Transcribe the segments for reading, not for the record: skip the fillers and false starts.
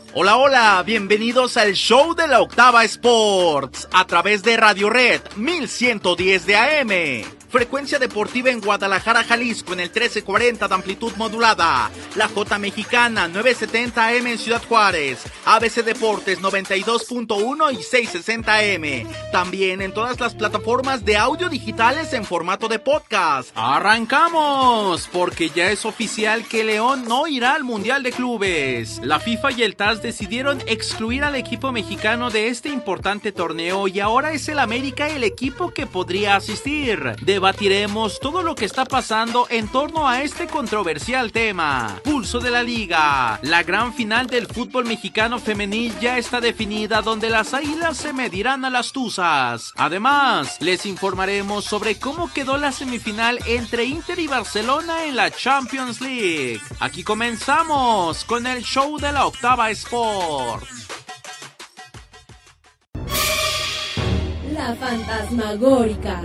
Hola, hola, bienvenidos al show de la Octava Sports a través de Radio Red 1110 de AM. Frecuencia deportiva en Guadalajara, Jalisco en el 1340 de amplitud modulada. La J Mexicana 970 AM en Ciudad Juárez. ABC Deportes 92.1 y 660 AM. También en todas las plataformas de audio digitales en formato de podcast. ¡Arrancamos! Porque ya es oficial que León no irá al Mundial de Clubes. La FIFA y el TAS decidieron excluir al equipo mexicano de este importante torneo y ahora es el América el equipo que podría asistir. Debatiremos todo lo que está pasando en torno a este controversial tema. Pulso de la Liga. La gran final del fútbol mexicano femenil ya está definida, donde las Águilas se medirán a las Tuzas. Además, les informaremos sobre cómo quedó la semifinal entre Inter y Barcelona en la Champions League. Aquí comenzamos con el show de la Octava Sports. La fantasmagórica.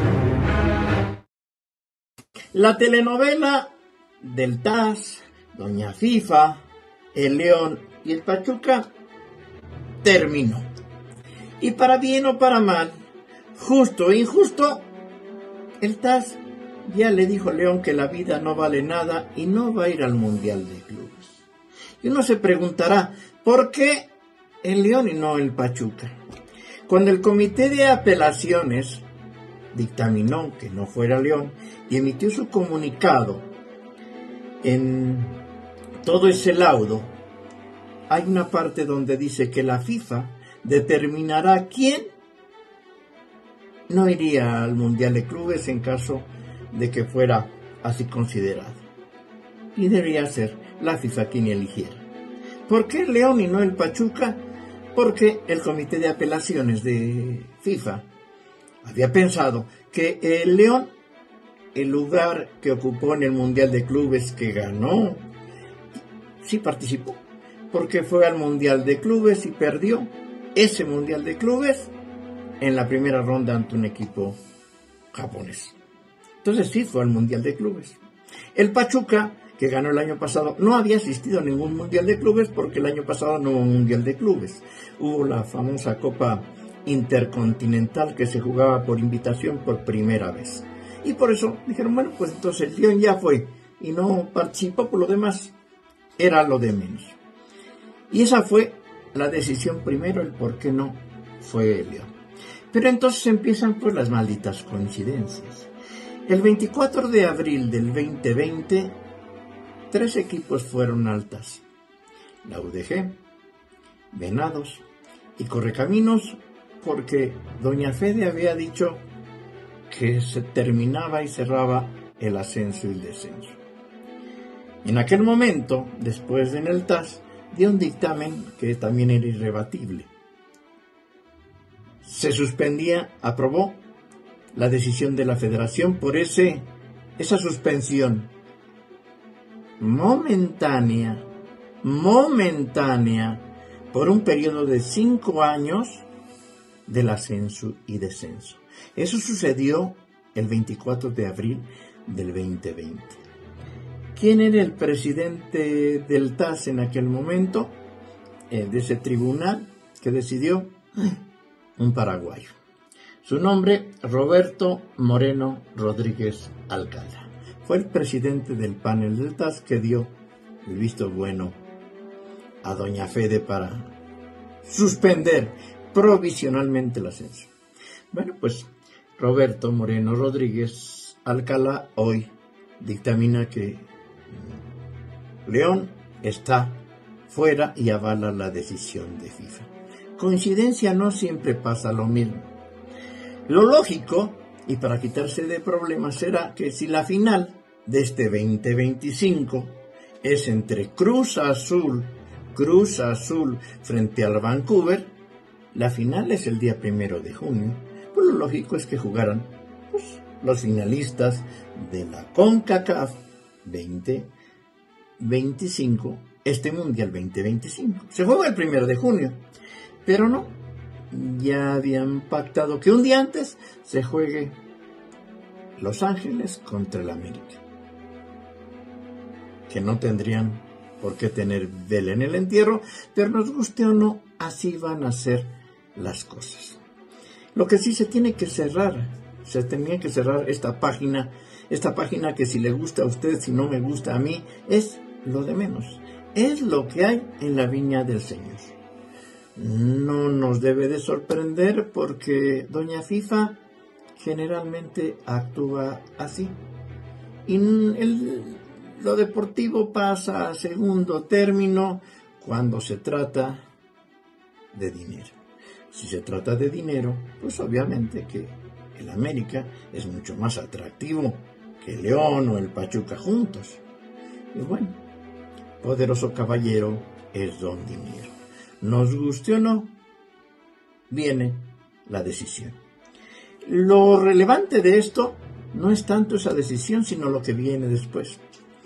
La telenovela del TAS, Doña FIFA, el León y el Pachuca terminó. Y para bien o para mal, justo o injusto, el TAS ya le dijo a León que la vida no vale nada y no va a ir al Mundial de Clubes. Y uno se preguntará, ¿por qué el León y no el Pachuca? Cuando el Comité de Apelaciones dictaminó que no fuera León y emitió su comunicado, en todo ese laudo hay una parte donde dice que la FIFA determinará quién no iría al Mundial de Clubes en caso de que fuera así considerado. Y debería ser la FIFA quien eligiera. ¿Por qué León y no el Pachuca? Porque el Comité de Apelaciones de FIFA había pensado que el León, el lugar que ocupó en el Mundial de Clubes que ganó, sí participó, porque fue al Mundial de Clubes y perdió ese Mundial de Clubes en la primera ronda ante un equipo japonés. Entonces sí fue al Mundial de Clubes. El Pachuca, que ganó el año pasado, no había asistido a ningún Mundial de Clubes porque el año pasado no hubo Mundial de Clubes. Hubo la famosa Copa Intercontinental que se jugaba por invitación por primera vez. Y por eso dijeron, bueno, pues entonces el León ya fue y no participó, por lo demás era lo de menos. Y esa fue la decisión primero, el por qué no fue el León. Pero entonces empiezan pues las malditas coincidencias. El 24 de abril del 2020, 3 equipos fueron altas: la UDG, Venados y Correcaminos, porque Doña Fede había dicho que se terminaba y cerraba el ascenso y el descenso. En aquel momento, después en el TAS, dio un dictamen que también era irrebatible. Se suspendía, aprobó la decisión de la Federación por esa suspensión momentánea, por un periodo de 5 años del ascenso y descenso. Eso sucedió el 24 de abril del 2020. ¿Quién era el presidente del TAS en aquel momento? De ese tribunal que decidió, un paraguayo. Su nombre, Roberto Moreno Rodríguez Alcalá. Fue el presidente del panel del TAS que dio el visto bueno a Doña Fede para suspender provisionalmente el ascenso. Bueno, pues Roberto Moreno Rodríguez Alcalá hoy dictamina que León está fuera y avala la decisión de FIFA. Coincidencia, no siempre pasa lo mismo. Lo lógico, y para quitarse de problemas, será que si la final de este 2025 es entre Cruz Azul frente al Vancouver, la final es el día 1 de junio, pues lo lógico es que jugaran los finalistas de la CONCACAF 2025, este Mundial 2025. Se juega el 1 de junio, pero no, ya habían pactado que un día antes se juegue Los Ángeles contra el América, que no tendrían por qué tener vela en el entierro, pero nos guste o no, así van a ser las cosas. Lo que sí se tenía que cerrar esta página que si le gusta a usted, si no me gusta a mí, es lo de menos. Es lo que hay en la viña del Señor. No nos debe de sorprender porque doña FIFA generalmente actúa así. Y lo deportivo pasa a segundo término cuando se trata de dinero. Si se trata de dinero, pues obviamente que el América es mucho más atractivo que el León o el Pachuca juntos. Y bueno, poderoso caballero es don dinero. Nos guste o no, viene la decisión. Lo relevante de esto no es tanto esa decisión, sino lo que viene después.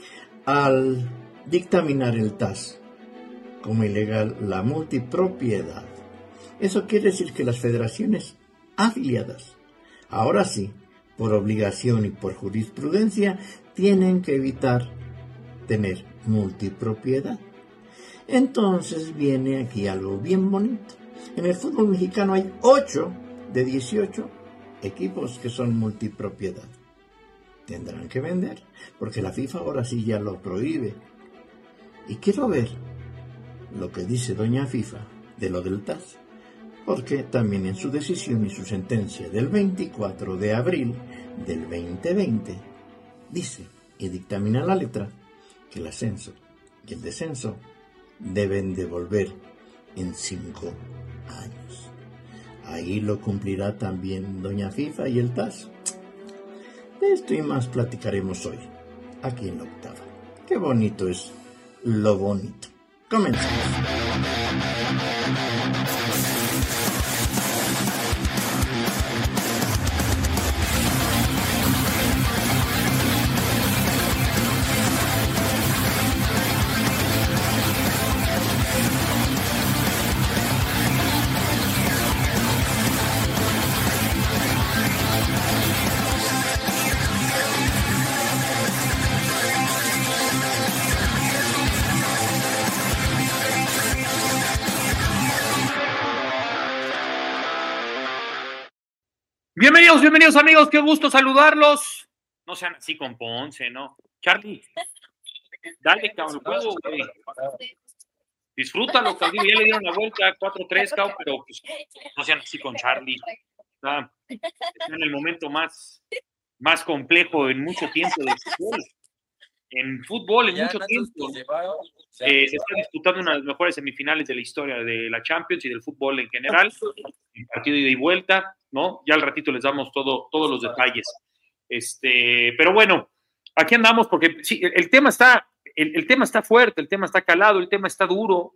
Al dictaminar el TAS como ilegal la multipropiedad, eso quiere decir que las federaciones afiliadas, ahora sí, por obligación y por jurisprudencia, tienen que evitar tener multipropiedad. Entonces viene aquí algo bien bonito. En el fútbol mexicano hay 8 de 18 equipos que son multipropiedad. Tendrán que vender, porque la FIFA ahora sí ya lo prohíbe. Y quiero ver lo que dice doña FIFA de lo del TAS, porque también en su decisión y su sentencia del 24 de abril del 2020 dice y dictamina la letra que el ascenso y el descenso deben de volver en 5 años. Ahí lo cumplirá también doña FIFA y el TAS. De esto y más platicaremos hoy, aquí en La Octava. Qué bonito es lo bonito. Comenzamos. Bienvenidos amigos, qué gusto saludarlos. No sean así con Ponce, ¿no? Charlie, dale, cabrón, el juego, güey. Disfrútalo, cabrón, ya le dieron la vuelta 4-3, cabrón, pero pues, no sean así con Charlie. Está en el momento más complejo en mucho tiempo del fútbol. En fútbol, en mucho tiempo. Se está disputando una de las mejores semifinales de la historia de la Champions y del fútbol en general. El partido de ida y vuelta, ¿no? Ya al ratito les damos todos los detalles. Pero bueno, aquí andamos porque sí, el tema está fuerte, el tema está calado, el tema está duro.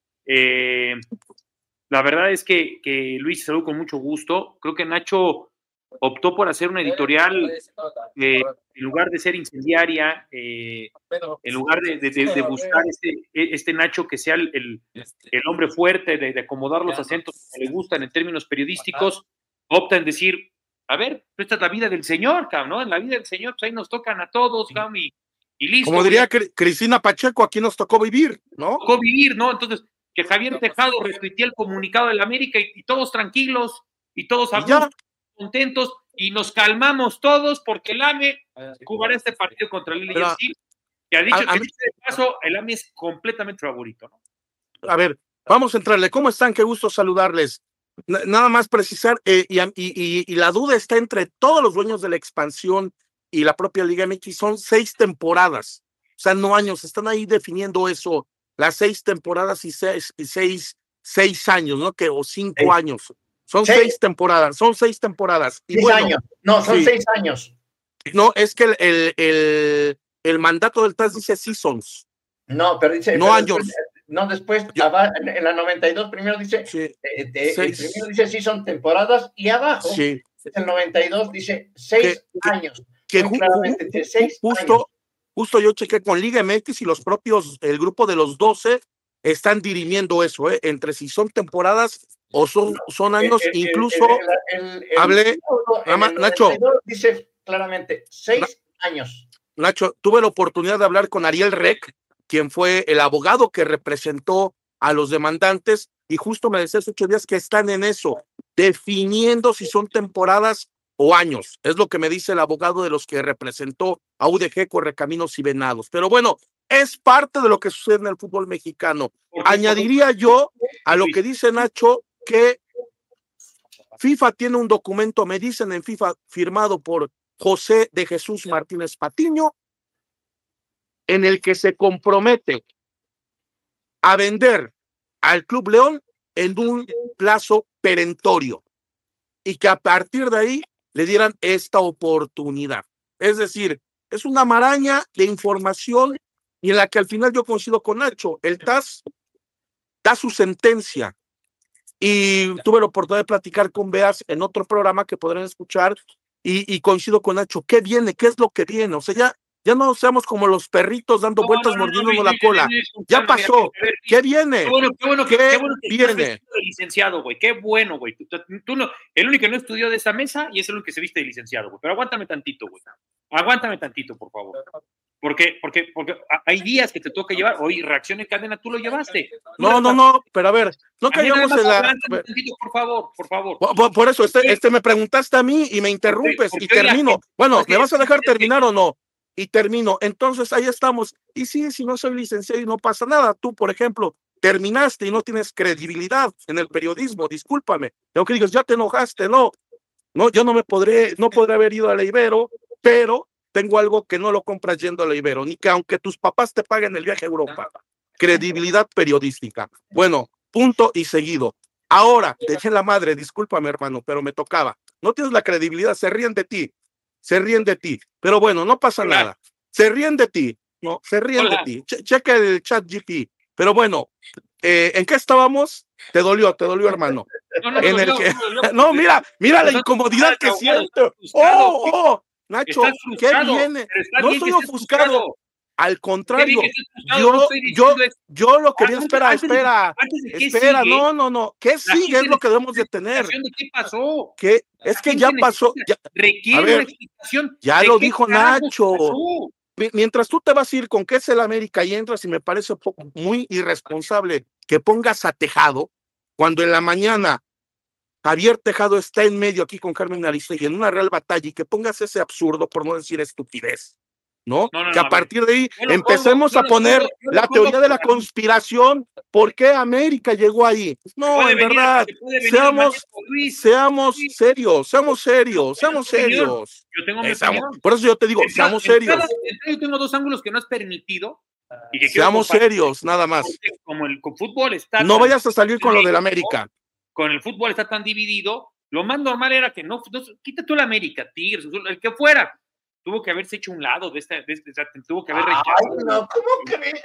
La verdad es que Luis, saludo con mucho gusto. Creo que Nacho optó por hacer una editorial en lugar de ser incendiaria, en lugar de buscar este Nacho que sea el hombre fuerte, de acomodar los acentos que le gustan en términos periodísticos, opta en decir, a ver, esta es la vida del Señor, cabrón, ¿no? En la vida del Señor, pues ahí nos tocan a todos, cabrón, y listo. Como diría Cristina Pacheco, aquí nos tocó vivir, ¿no? Tocó vivir, ¿no? Entonces, que Javier Tejado retuiteó el comunicado de la América y todos tranquilos, y todos contentos, y nos calmamos todos porque el AME jugará este partido contra el LAFC, que ha dicho que de paso el AME es completamente favorito, ¿no? A ver, vamos a entrarle. ¿Cómo están? Qué gusto saludarles. Nada más precisar, y la duda está entre todos los dueños de la expansión y la propia Liga MX, son 6 temporadas, o sea, no años, están ahí definiendo eso, las 6 temporadas y 6 años, ¿no? O 5 años. Son 6 temporadas, son 6 temporadas. Y 6 años, no, son 6 años. No, es que el mandato del TAS dice seasons. No, pero dice... No años. Después, en la 92 primero dice... primero dice season, temporadas, y abajo, el 92 dice 6 años. Que justo yo chequé con Liga MX y el grupo de los 12 están dirimiendo eso, entre si son temporadas o son años, incluso hablé, Nacho, dice claramente 6 años. Nacho, tuve la oportunidad de hablar con Ariel Rec, quien fue el abogado que representó a los demandantes, y justo me decía hace 8 días que están en eso, definiendo si son temporadas o años. Es lo que me dice el abogado de los que representó a UDG, Correcaminos y Venados. Pero bueno, es parte de lo que sucede en el fútbol mexicano. Añadiría yo a lo que dice Nacho que FIFA tiene un documento, me dicen en FIFA, firmado por José de Jesús Martínez Patiño, en el que se compromete a vender al Club León en un plazo perentorio y que a partir de ahí le dieran esta oportunidad. Es decir, es una maraña de información y en la que al final yo coincido con Nacho. El TAS da su sentencia y tuve la oportunidad de platicar con Beas en otro programa que podrán escuchar y coincido con Nacho. ¿Qué viene? ¿Qué es lo que viene? O sea, ya no seamos como los perritos dando vueltas mordiéndonos la cola. Ya pasó. ¿Qué viene? Qué bueno que viene? Licenciado, güey. Qué bueno, güey. Tú no, el único que no estudió de esta mesa y es el único que se viste de licenciado, güey. Pero aguántame tantito, güey. Aguántame tantito, por favor. Porque hay días que te toca llevar. Hoy reacción en cadena, tú lo llevaste. No, pero a ver, no caigamos en la. Tantito, por favor. Por eso, me preguntaste a mí y me interrumpes y termino. Bueno, ¿me vas a dejar terminar o no? Y termino. Entonces ahí estamos. Y sí, si no soy licenciado y no pasa nada. Tú, por ejemplo, terminaste y no tienes credibilidad en el periodismo. Discúlpame. Tengo que digas, ya te enojaste. No, yo no podré haber ido a la Ibero, pero tengo algo que no lo compras yendo a la Ibero, ni que aunque tus papás te paguen el viaje a Europa. Credibilidad periodística. Bueno, punto y seguido. Ahora, te eché la madre, discúlpame, hermano, pero me tocaba. No tienes la credibilidad, se ríen de ti. Pero bueno, no pasa nada. Se ríen de ti, ¿no? Se ríen de ti. Checa el chat GP. Pero bueno, ¿en qué estábamos? Te dolió, hermano. No, mira la incomodidad que siento. Nacho, ¿qué viene? No estoy ofuscado. Al contrario, yo lo quería espera. No. ¿Qué sigue? Es lo que debemos de tener. ¿Qué pasó? Es que ya pasó. Requiere una explicación. Ya lo dijo Nacho. Mientras tú te vas a ir con que es el América y entras, y me parece muy irresponsable que pongas a Tejado cuando en la mañana Javier Tejado está en medio aquí con Carmen Aristegui en una real batalla, y que pongas ese absurdo, por no decir estupidez, ¿no? Que a partir de ahí empecemos a poner la teoría de la conspiración. ¿Por qué América llegó ahí? No, en verdad, seamos serios. Yo tengo mi opinión. Por eso yo te digo, seamos serios. Yo tengo 2 ángulos que no has permitido. Y que seamos serios, nada más. Como el fútbol está. No vayas a salir con lo del América. Con el fútbol está tan dividido, lo más normal era que no quita tú el América, Tigres, el que fuera, tuvo que haberse hecho un lado tuvo que haber rechazado. Ay, no, ¿cómo crees?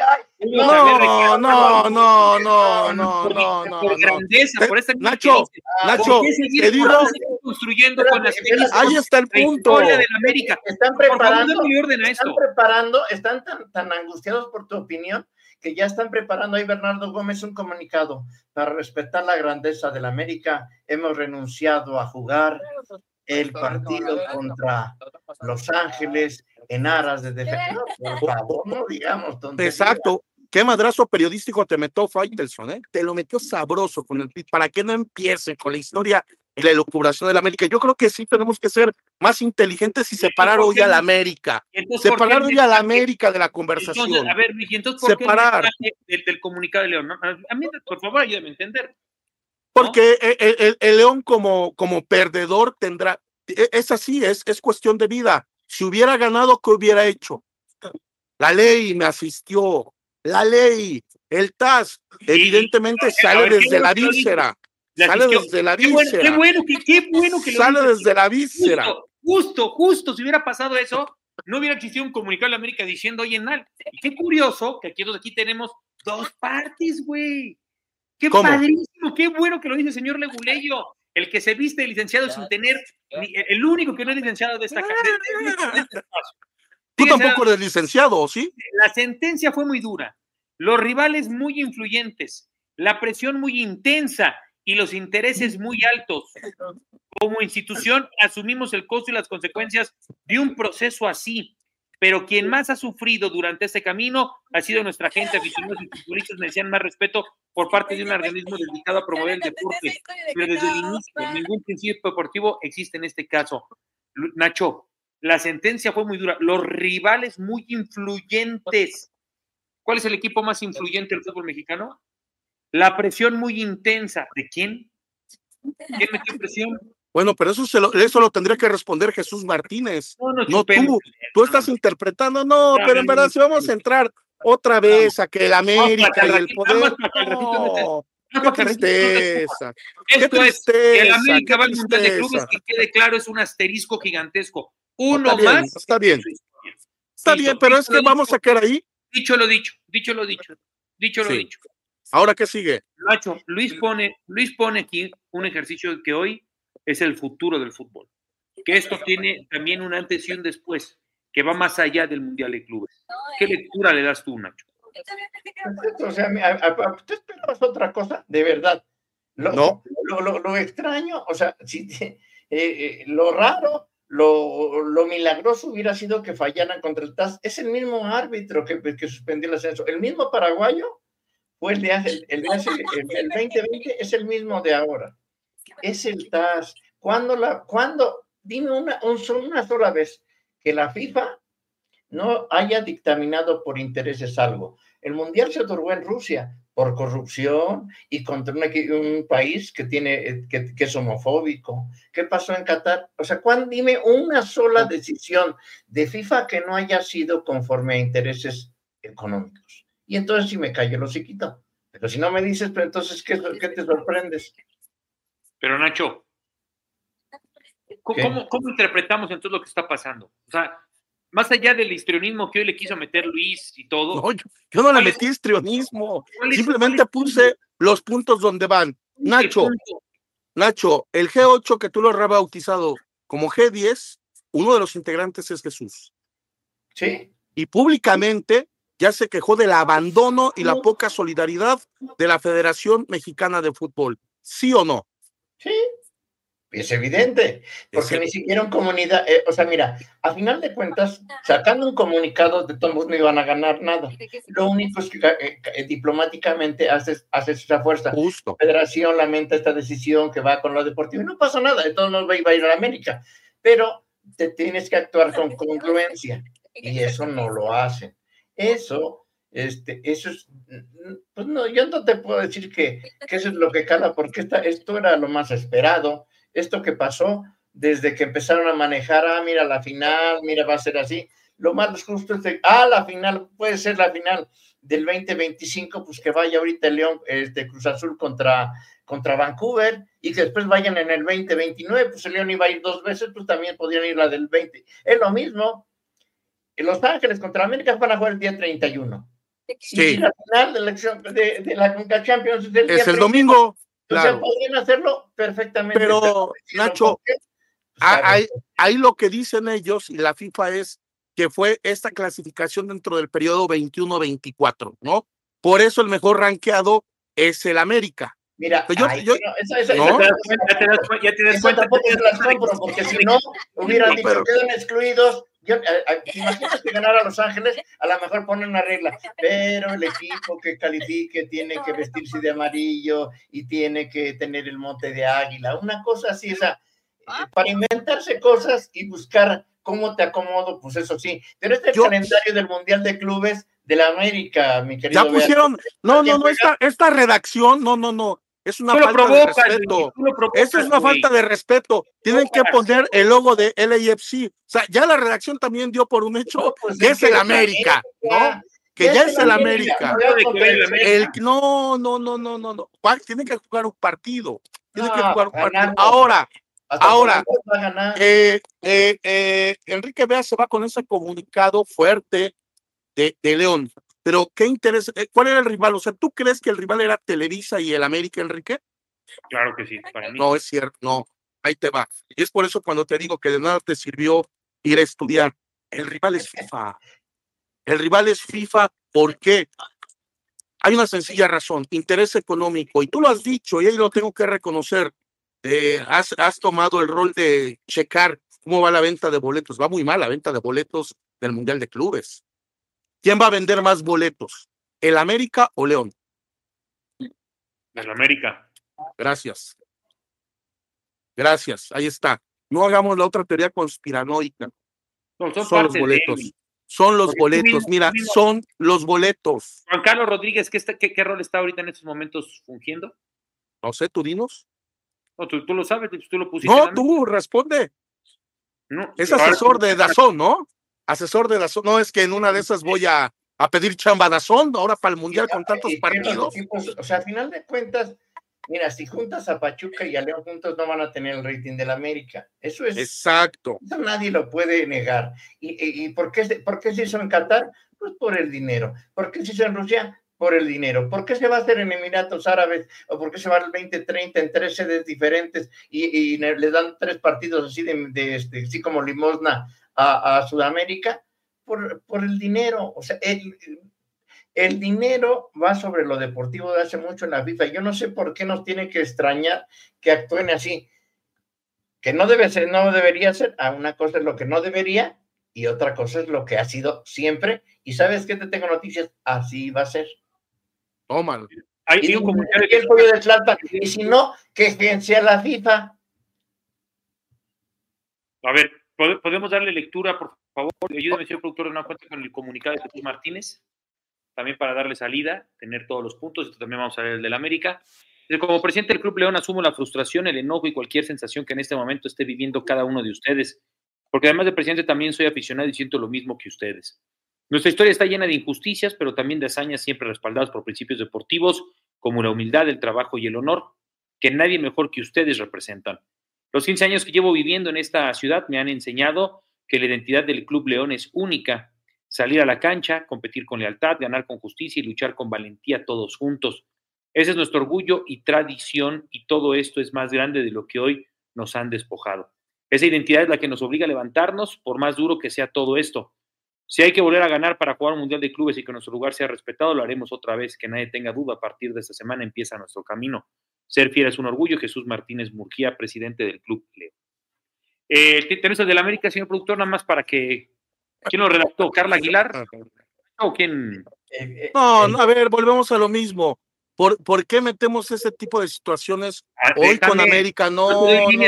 No. Por grandeza, por esta Nacho, te digo, construyendo con las ahí está el punto. De la América. Están preparando, están tan angustiados por tu opinión que ya están preparando ahí Bernardo Gómez un comunicado para respetar la grandeza del América. Hemos renunciado a jugar el partido contra Los Ángeles en aras de defensa. Por favor, no digamos tonterías. Exacto. Qué madrazo periodístico te metió Faitelson, ¿eh? Te lo metió sabroso con el tweet, para que no empiecen con la historia y la elucubración del América. Yo creo que sí tenemos que ser más inteligentes y separar hoy a la América. Separar hoy a la América de la conversación. Entonces, a ver, Miki, entonces, ¿por separar qué del comunicado de León? A mí, por favor, ayúdame a entender. Porque el León como perdedor tendrá, es así, es cuestión de vida. Si hubiera ganado, ¿qué hubiera hecho? La ley me asistió. La ley, el TAS, evidentemente sale desde la víscera. Sale desde la víscera. Qué bueno que sale desde la víscera. Justo, si hubiera pasado eso, no hubiera existido un comunicado de la América diciendo, oye, y qué curioso que aquí tenemos 2 partes, güey. Qué padrísimo, qué bueno que lo dice el señor Leguleyo, el que se viste de licenciado sin tener, el único que no es licenciado de esta casa. Tú tampoco eres licenciado, ¿sí? La sentencia fue muy dura, los rivales muy influyentes, la presión muy intensa y los intereses muy altos. Como institución asumimos el costo y las consecuencias de un proceso así. pero quien más ha sufrido durante ese camino ha sido nuestra gente, aficionados y futbolistas merecían más respeto por parte de un organismo dedicado a promover el deporte, pero desde el inicio ningún principio deportivo existe en este caso. Nacho, la sentencia fue muy dura, los rivales muy influyentes. ¿Cuál es el equipo más influyente del fútbol mexicano? La presión muy intensa. ¿De quién? ¿Quién metió presión? Bueno, pero eso lo tendría que responder Jesús Martínez, no tú. Tú estás interpretando, pero en verdad si vamos a entrar otra vez a que el América y el poder, qué tristeza. Esto es, que el América va al Mundial de Clubes, que quede claro, es un asterisco gigantesco. Uno más. Está bien, pero es que vamos a quedar ahí. Dicho lo dicho. ¿Ahora qué sigue? Nacho, Luis pone aquí un ejercicio que hoy es el futuro del fútbol. Que esto tiene también un antes y un después, que va más allá del Mundial de Clubes. ¿Qué lectura le das tú, Nacho? O sea, ¿tú esperabas otra cosa? De verdad. No. Lo extraño, o sea, lo raro, lo milagroso hubiera sido que fallaran contra el TAS. Es el mismo árbitro que suspendió el ascenso. El mismo paraguayo fue el 2020, es el mismo de ahora. Es el TAS. Dime una sola vez que la FIFA no haya dictaminado por intereses algo. El Mundial se otorgó en Rusia por corrupción y contra un país que es homofóbico. ¿Qué pasó en Qatar? O sea, dime una sola decisión de FIFA que no haya sido conforme a intereses económicos. Y entonces sí me callo el hociquito. Pero si no me dices, pero entonces, ¿qué te sorprendes? Pero Nacho, ¿cómo interpretamos entonces lo que está pasando? O sea, más allá del histrionismo que hoy le quiso meter Luis y todo. No, yo no le metí histrionismo. Simplemente puse los puntos donde van. Nacho, el G8 que tú lo has rebautizado como G10, uno de los integrantes es Jesús. Sí. Y públicamente ya se quejó del abandono y la poca solidaridad de la Federación Mexicana de Fútbol. ¿Sí o no? Sí. Es evidente, porque ni siquiera en comunidad, o sea, mira, a final de cuentas, sacando un comunicado de todos no iban a ganar nada. Lo único es que diplomáticamente haces esa fuerza. Justo. La Federación lamenta esta decisión que va con lo deportivo y no pasa nada, de todos modos iba a ir a la América, pero te tienes que actuar con congruencia y eso no lo hacen. Eso es, pues no, yo no te puedo decir que eso es lo que cala, porque esto era lo más esperado. Esto que pasó desde que empezaron a manejar, mira la final, mira, va a ser así. Lo más justo es la final, puede ser la final del 2025, pues que vaya ahorita el León, Cruz Azul contra Vancouver, y que después vayan en el 2029, pues el León iba a ir 2 veces, pues también podrían ir la del 20. Es lo mismo. Los Ángeles contra América van a jugar el día 31. Sí. Y la final de la Conca Champions es el domingo. Claro. O sea, podrían hacerlo perfectamente. Pero, Nacho, ahí lo que dicen ellos y la FIFA es que fue esta clasificación dentro del periodo 21-24, ¿no? Por eso el mejor rankeado es el América. Mira, ya te das cuenta, porque si no, hubieran dicho, quedan excluidos. Imagínate que ganar a Los Ángeles, a lo mejor ponen una regla, pero el equipo que califique tiene que vestirse de amarillo y tiene que tener el mote de águila, una cosa así, para inventarse cosas y buscar cómo te acomodo, pues eso sí, pero el calendario del Mundial de Clubes de la América, mi querido. Ya pusieron, esta redacción, no. Es una falta de respeto. Esa es una falta de respeto. Tienen que poner el logo de LAFC. O sea, ya la redacción también dio por un hecho que es el América, ¿no? Que ya es el América. No. Tienen que jugar un partido. Ahora, Enrique Vea se va con ese comunicado fuerte de León. Pero, ¿qué interés? ¿Cuál era el rival? O sea, ¿tú crees que el rival era Televisa y el América, Enrique? Claro que sí, para mí. No, es cierto, no. Ahí te va. Y es por eso cuando te digo que de nada te sirvió ir a estudiar. El rival es FIFA. El rival es FIFA, ¿por qué? Hay una sencilla razón, interés económico. Y tú lo has dicho, y ahí lo tengo que reconocer. Has tomado el rol de checar cómo va la venta de boletos. Va muy mal la venta de boletos del Mundial de Clubes. ¿Quién va a vender más boletos? ¿El América o León? El América. Gracias. Ahí está. No hagamos la otra teoría conspiranoica. No, son los boletos. Son los boletos. Mira, son los boletos. Juan Carlos Rodríguez, ¿qué rol está ahorita en estos momentos fungiendo? No sé, tú dinos. No, tú lo sabes, tú lo pusiste. No, tú responde. No, es asesor de DAZN, ¿no? Asesor de DAZN. No, es que en una de esas voy a pedir chamba a DAZN ahora para el Mundial con tantos partidos. O sea, al final de cuentas, mira, si juntas a Pachuca y a León juntos no van a tener el rating del América. Eso es. Exacto. Eso nadie lo puede negar. ¿Y por qué se hizo en Qatar? Pues por el dinero. ¿Por qué se hizo en Rusia? Por el dinero. ¿Por qué se va a hacer en Emiratos Árabes? ¿O por qué se va al 2030 en 3 sedes diferentes y le dan 3 partidos así así como limosna a Sudamérica? Por el dinero. O sea, el dinero va sobre lo deportivo de hace mucho en la FIFA. Yo no sé por qué nos tiene que extrañar que actúen así. Que no debe ser, no debería ser. Una cosa es lo que no debería y otra cosa es lo que ha sido siempre. Y ¿sabes qué? Te tengo noticias. Así va a ser. Tómalo. Hay un comentario y si no, que sea la FIFA. A ver, ¿podemos darle lectura, por favor? Ayúdame, señor productor, de una cuenta con el comunicado de Jesús Martínez, también para darle salida, tener todos los puntos. Esto también vamos a ver el del América. Como presidente del Club León asumo la frustración, el enojo y cualquier sensación que en este momento esté viviendo cada uno de ustedes, porque además de presidente también soy aficionado y siento lo mismo que ustedes. Nuestra historia está llena de injusticias, pero también de hazañas siempre respaldadas por principios deportivos como la humildad, el trabajo y el honor, que nadie mejor que ustedes representan. Los 15 años que llevo viviendo en esta ciudad me han enseñado que la identidad del Club León es única. Salir a la cancha, competir con lealtad, ganar con justicia y luchar con valentía todos juntos. Ese es nuestro orgullo y tradición, y todo esto es más grande de lo que hoy nos han despojado. Esa identidad es la que nos obliga a levantarnos, por más duro que sea todo esto. Si hay que volver a ganar para jugar un Mundial de Clubes y que nuestro lugar sea respetado, lo haremos otra vez, que nadie tenga duda. A partir de esta semana empieza nuestro camino. Ser fiel es un orgullo. Jesús Martínez Murguía, presidente del Club León. ¿Tenemos el del América, señor productor? Nada más para que... ¿Quién lo redactó? ¿Carla Aguilar? ¿O quién? No, a ver, volvemos a lo mismo. ¿Por qué metemos ese tipo de situaciones hoy con América? No,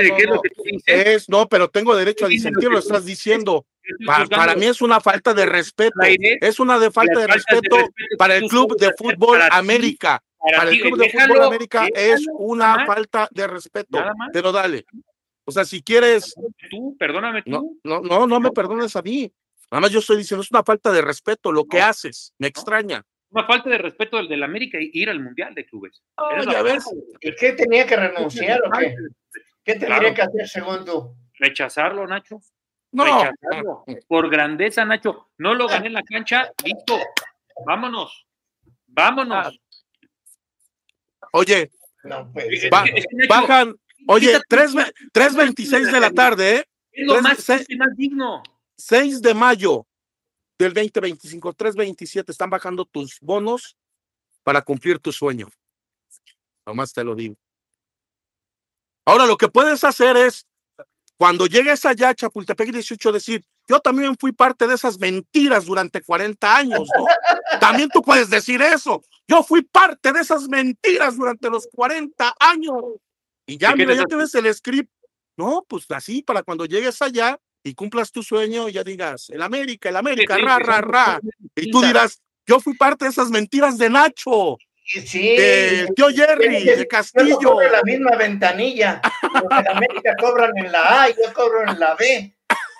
pero tengo derecho a disentir, lo estás diciendo. Para mí es una falta de respeto. Es una falta de respeto para el Club de Fútbol América. Para el Club de Fútbol América es una falta de respeto. Pero dale. O sea, si quieres... Perdóname tú. No me perdones a mí. Nada más yo estoy diciendo, es una falta de respeto lo que haces. Me extraña. Una falta de respeto del América ir al Mundial de Clubes. Ya ves. ¿Y qué tenía que renunciar o qué? ¿Qué tendría que hacer según tú? Rechazarlo, Nacho. No. Rechazarlo. Por grandeza, Nacho. No lo gané en la cancha. Listo. Vámonos. Oye, bajan. Oye, 3:26 de la tarde, ¿eh? Es lo más digno. 6 de mayo del 2025, 3:27, están bajando tus bonos para cumplir tu sueño. Nomás te lo digo. Ahora lo que puedes hacer es, cuando llegues allá a Chapultepec 18, decir, yo también fui parte de esas mentiras durante 40 años, ¿no? También tú puedes decir eso. Yo fui parte de esas mentiras durante los 40 años. Y ya, mira, ya tienes el script. No, pues así, para cuando llegues allá y cumplas tu sueño, ya digas, el América, ra. Y tú dirás, yo fui parte de esas mentiras de Nacho. Sí, del tío Jerry, de Castillo. Yo cobro en la misma ventanilla. En América cobran en la A y yo cobro en la B.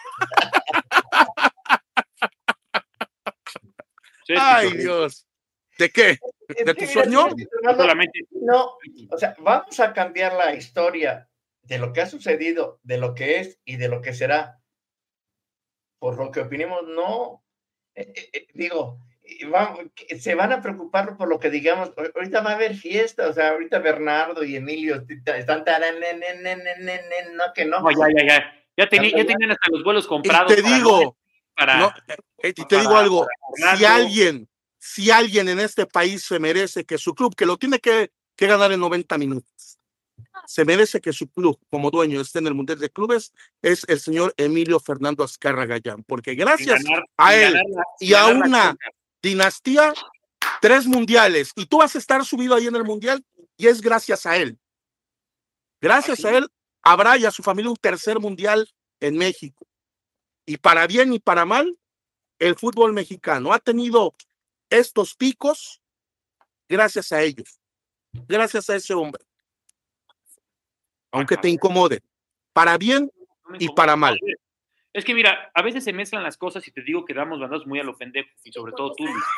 Ay, Dios. ¿De qué? ¿De tu sueño? No, o sea, vamos a cambiar la historia de lo que ha sucedido, de lo que es y de lo que será. Por lo que opinemos, no. Se van a preocupar por lo que digamos. Ahorita va a haber fiesta, o sea, ahorita Bernardo y Emilio están no, que no. Ya tenían hasta los vuelos comprados. Y te digo, te digo algo, si alguien en este país se merece que su club, que lo tiene que ganar en 90 minutos, se merece que su club como dueño esté en el Mundial de Clubes es el señor Emilio Fernando Azcárraga Gallán, porque gracias a él y a una dinastía, 3 mundiales, y tú vas a estar subido ahí en el Mundial, y es gracias a él. Gracias a él habrá y a su familia un 3er Mundial en México. Y para bien y para mal, el fútbol mexicano ha tenido estos picos gracias a ellos, gracias a ese hombre. Aunque te incomode, para bien y para mal. Es que mira, a veces se mezclan las cosas y te digo que damos bandazos muy a lo pendejo, y sobre todo tú, Luis.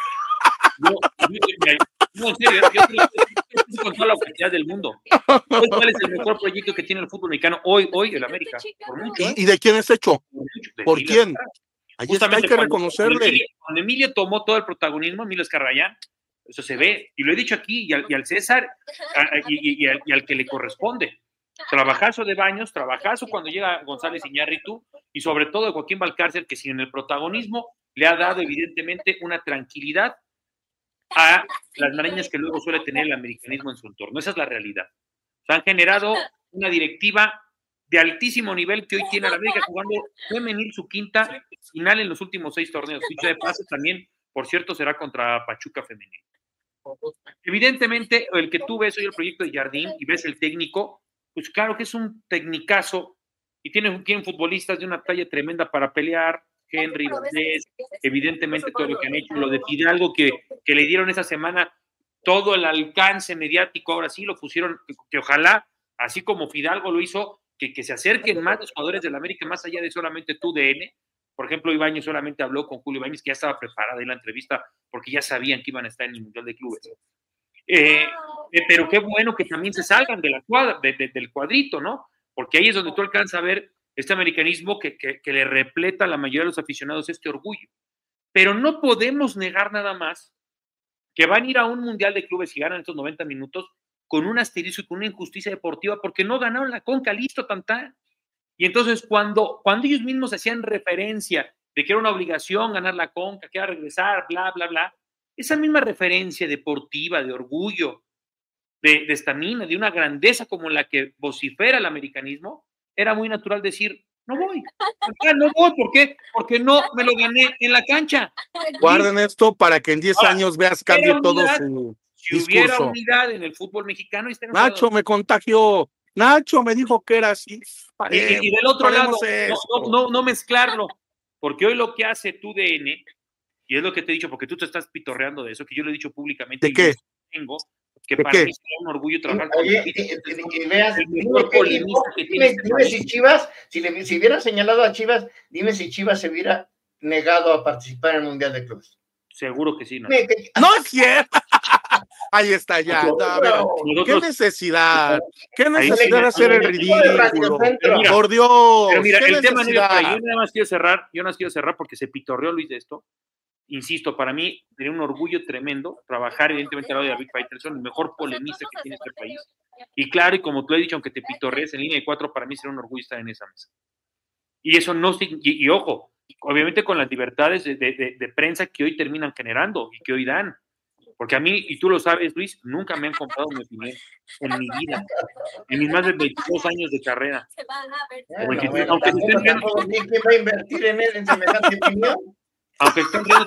No, en serio, yo estoy con toda la objetividad del mundo. ¿Cuál es el mejor proyecto que tiene el fútbol mexicano hoy el América? Por mucho, ¿Y de quién es hecho? ¿Por quién? Ahí está, hay que reconocerle. Cuando Emilio tomó todo el protagonismo, Emilio Azcárraga, eso se ve, y lo he dicho aquí, y al César, y al que le corresponde. Trabajazo de Baños, trabajazo cuando llega González Iñárritu, y sobre todo de Joaquín Valcárcel, que sin el protagonismo le ha dado evidentemente una tranquilidad a las marañas que luego suele tener el americanismo en su entorno. Esa es la realidad. Se han generado una directiva de altísimo nivel que hoy tiene a la América jugando femenil su 5ª final en los últimos 6 torneos. Dicho de paso, también, por cierto, será contra Pachuca femenil. Evidentemente, el que tú ves hoy el proyecto de Jardín y ves el técnico, pues claro que es un tecnicazo y tienen futbolistas de una talla tremenda para pelear. Henry, Valdés, evidentemente todo lo que han hecho, lo de Fidalgo que le dieron esa semana todo el alcance mediático, ahora sí lo pusieron, que ojalá, así como Fidalgo lo hizo, que se acerquen más los jugadores de la América, más allá de solamente TUDN. Por ejemplo, Ibáñez solamente habló con Julio Ibáñez, que ya estaba preparada en la entrevista, porque ya sabían que iban a estar en el Mundial de Clubes. Pero qué bueno que también se salgan de la cuadra, del cuadrito, ¿no? Porque ahí es donde tú alcanzas a ver este americanismo que le repleta a la mayoría de los aficionados este orgullo. Pero no podemos negar nada más que van a ir a un Mundial de Clubes y ganan estos 90 minutos con un asterisco y con una injusticia deportiva porque no ganaron la Conca, listo, tantán. Y entonces cuando ellos mismos hacían referencia de que era una obligación ganar la Conca, que era regresar, bla, bla, bla, esa misma referencia deportiva, de orgullo, de estamina, de una grandeza como la que vocifera el americanismo, era muy natural decir, no voy. No voy, ¿por qué? Porque no me lo gané en la cancha. Guarden esto para que en 10 años veas cambie todo su si discurso. Hubiera unidad en el fútbol mexicano. Nacho me contagió. Nacho me dijo que era así. Y del otro lado, no mezclarlo. Porque hoy lo que hace TUDN, y es lo que te he dicho, porque tú te estás pitorreando de eso, que yo lo he dicho públicamente. ¿De qué? Tengo, que para mí sería un orgullo trabajar con veas, dime si Chivas, si hubiera señalado a Chivas, dime si Chivas se hubiera negado a participar en el Mundial de Clubes. Seguro que sí, ¿no? No es cierto. Ahí está ya. ¿Qué necesidad? ¿Qué necesidad de hacer el ridículo? Por Dios. Pero mira, el tema no yo nada más quiero cerrar porque se pitorreó Luis de esto. Insisto, para mí sería un orgullo tremendo trabajar evidentemente al lado de David Faitelson, el mejor polemista que tiene este país. Y claro, y como tú he dicho, aunque te pitorrees en línea de 4, para mí sería un orgullo estar en esa mesa. Y eso no, y ojo, obviamente con las libertades de prensa que hoy terminan generando y que hoy dan. Porque a mí, y tú lo sabes, Luis, nunca me han comprado mi opinión en mi vida, en mis más de 22 años de carrera. ¿Quién va a invertir en él en semejante opinión? Aunque estén viendo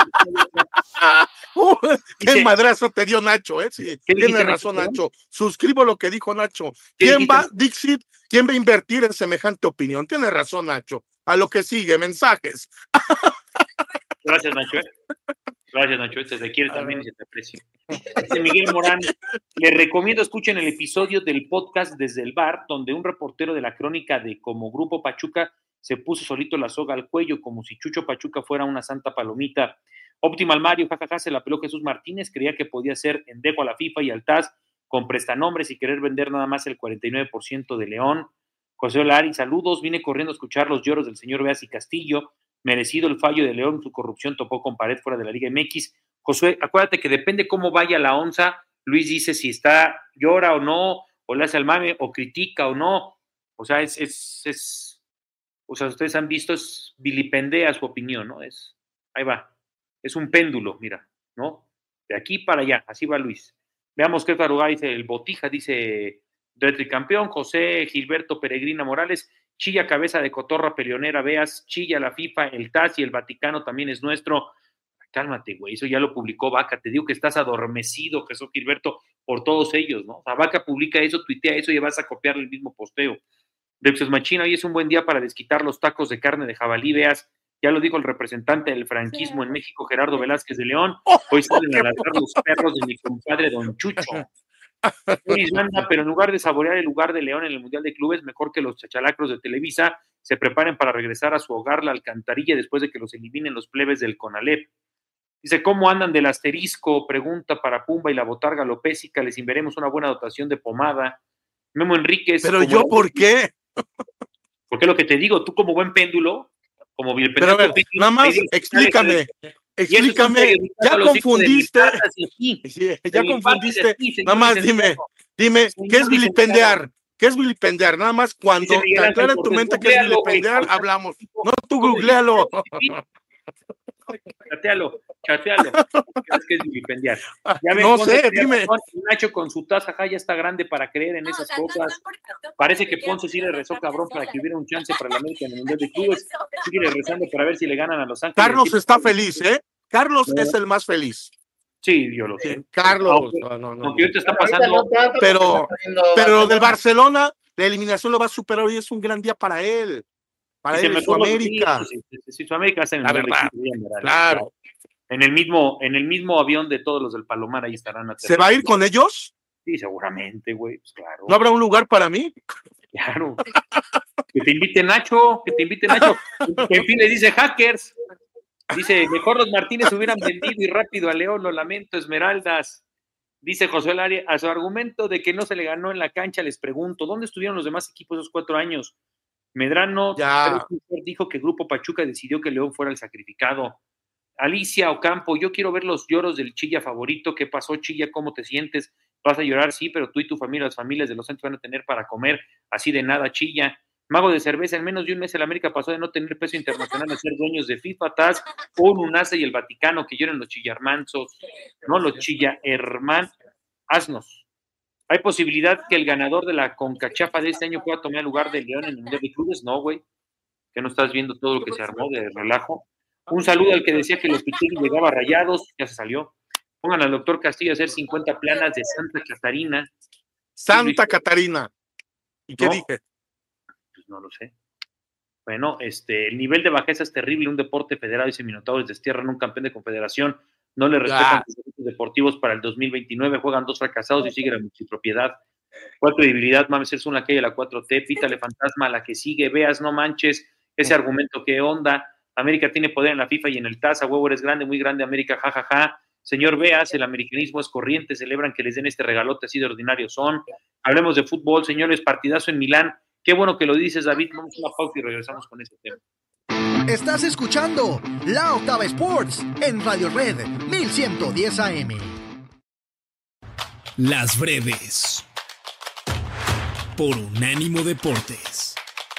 qué madrazo te dio Nacho, sí, tiene razón Nacho. Suscribo lo que dijo Nacho. ¿Quién va a invertir en semejante opinión? Tiene razón Nacho. A lo que sigue, mensajes. Gracias Nacho. Gracias Nacho, se te quiere también y se te aprecia. Miguel Morán, les recomiendo escuchen el episodio del podcast Desde el Bar, donde un reportero de la crónica de Como Grupo Pachuca se puso solito la soga al cuello, como si Chucho Pachuca fuera una santa palomita. Optimal Mario, jajaja, se la peló Jesús Martínez, creía que podía ser endejo a la FIFA y al TAS con prestanombres y querer vender nada más el 49% de León. José Olari, saludos, vine corriendo a escuchar los lloros del señor Beas y Castillo, merecido el fallo de León, su corrupción topó con pared fuera de la Liga MX. Josué, acuérdate que depende cómo vaya la onza, Luis dice si llora o no, o le hace al mame, o critica o no, o sea, o sea, ustedes han visto, es vilipendea su opinión, ¿no? Ahí va, es un péndulo, mira, ¿no? De aquí para allá, así va Luis. Veamos qué taruga dice el Botija, dice de tricampeón, José Gilberto Peregrina Morales, chilla cabeza de cotorra peleonera, veas, chilla la FIFA, el TAS y el Vaticano también es nuestro. Cálmate, güey, eso ya lo publicó Vaca, te digo que estás adormecido, Jesús Gilberto, por todos ellos, ¿no? O sea, Vaca publica eso, tuitea eso y vas a copiar el mismo posteo. Dexos Machina, hoy es un buen día para desquitar los tacos de carne de jabalí, veas, ya lo dijo el representante del franquismo en México, Gerardo Velázquez de León, hoy salen a ladrar los perros de mi compadre Don Chucho. Banda, pero en lugar de saborear el lugar de León en el Mundial de Clubes, mejor que los chachalacros de Televisa se preparen para regresar a su hogar, la alcantarilla, después de que los eliminen los plebes del CONALEP. Dice, ¿cómo andan del asterisco? Pregunta para Pumba y la botarga alopésica, les enviaremos una buena dotación de pomada. Memo Enríquez. ¿Pero yo por qué? Porque es lo que te digo, tú como buen péndulo, como bien péndulo. Pero a ver, nada más explícame, ya confundiste, nada más dime, ¿qué es vilipendiar? ¿Qué es vilipendiar? Nada más cuando te aclara en tu mente que es vilipendiar, hablamos. No, tú googlealo. Chatealo. Es que es vilipendiar. No sé, dime. Nacho con su taza ya está grande para creer en esas cosas. Parece que Ponce sí le rezó cabrón para que hubiera un chance para el América en el Mundial de Clubes. Sigue rezando para ver si le ganan a Los Ángeles. Carlos está feliz, ¿eh? Carlos es el más feliz. Sí, yo lo sé. Carlos. Aunque ahorita está pasando. Pero del Barcelona, la eliminación lo va a superar y es un gran día para él. Para él, su América. Sí, su América está en el verdad. Claro. En el mismo avión de todos los del Palomar, ahí estarán. ¿Se va a ir con ellos? Sí, seguramente, güey. Pues claro. ¿No habrá un lugar para mí? Claro. Que te invite Nacho. Que en fin le dice hackers. Dice, mejor los Martínez hubieran vendido y rápido a León, lo lamento, Esmeraldas. Dice José Laria, a su argumento de que no se le ganó en la cancha, les pregunto, ¿dónde estuvieron los demás equipos esos 4 años? Medrano dijo que Grupo Pachuca decidió que León fuera el sacrificado. Alicia Ocampo, yo quiero ver los lloros del Chilla favorito. ¿Qué pasó, Chilla? ¿Cómo te sientes? ¿Vas a llorar? Sí, pero tú y tu familia, las familias de los Santos van a tener para comer. Así de nada, Chilla. Mago de cerveza, en menos de un mes el América pasó de no tener peso internacional a ser dueños de FIFA, TAS, UNASA y el Vaticano, que lloran los chillarmansos, no los chillarman asnos. ¿Hay posibilidad que el ganador de la CONCACHAFA de este año pueda tomar el lugar de León en el Mundial de Clubes? No, güey. Que no estás viendo todo lo que se armó de relajo. Un saludo al que decía que los Pichiris llegaba a Rayados, ya se salió. Pongan al doctor Castillo a hacer 50 planas de Santa Catarina. Santa Catarina. ¿Y qué dije? Pues no lo sé. Bueno, el nivel de bajeza es terrible. Un deporte federado, dice Minotauro, destierran un campeón de confederación. No le respetan sus derechos deportivos para el 2029. Juegan 2 fracasados y sigue la multipropiedad. ¿Cuál credibilidad? Mames, es una calle la 4T. Pítale fantasma a la que sigue. Veas, no manches. Ese argumento, ¿qué onda? América tiene poder en la FIFA y en el TAS. A huevo eres grande, muy grande, América, jajaja. Señor Veas, el americanismo es corriente. Celebran que les den este regalote, así de ordinario son. Hablemos de fútbol, señores. Partidazo en Milán. Qué bueno que lo dices, David. Vamos a una pausa y regresamos con ese tema. Estás escuchando La Octava Sports en Radio Red 1110 AM. Las breves por Unánimo Deportes.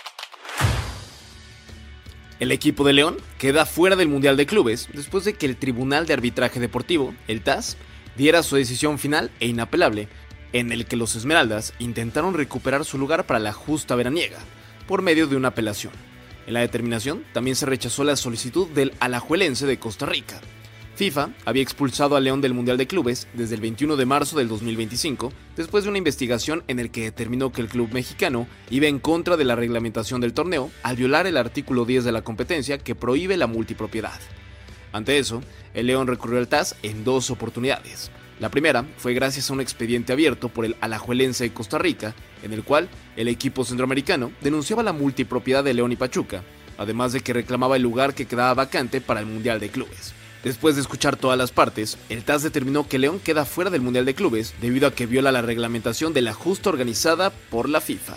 El equipo de León queda fuera del Mundial de Clubes después de que el Tribunal de Arbitraje Deportivo, el TAS, diera su decisión final e inapelable, en el que los Esmeraldas intentaron recuperar su lugar para la justa veraniega, por medio de una apelación. En la determinación también se rechazó la solicitud del Alajuelense de Costa Rica. FIFA había expulsado a León del Mundial de Clubes desde el 21 de marzo del 2025, después de una investigación en el que determinó que el club mexicano iba en contra de la reglamentación del torneo al violar el artículo 10 de la competencia que prohíbe la multipropiedad. Ante eso, el León recurrió al TAS en 2 oportunidades. La primera fue gracias a un expediente abierto por el Alajuelense de Costa Rica, en el cual el equipo centroamericano denunciaba la multipropiedad de León y Pachuca, además de que reclamaba el lugar que quedaba vacante para el Mundial de Clubes. Después de escuchar todas las partes, el TAS determinó que León queda fuera del Mundial de Clubes debido a que viola la reglamentación de la justa organizada por la FIFA.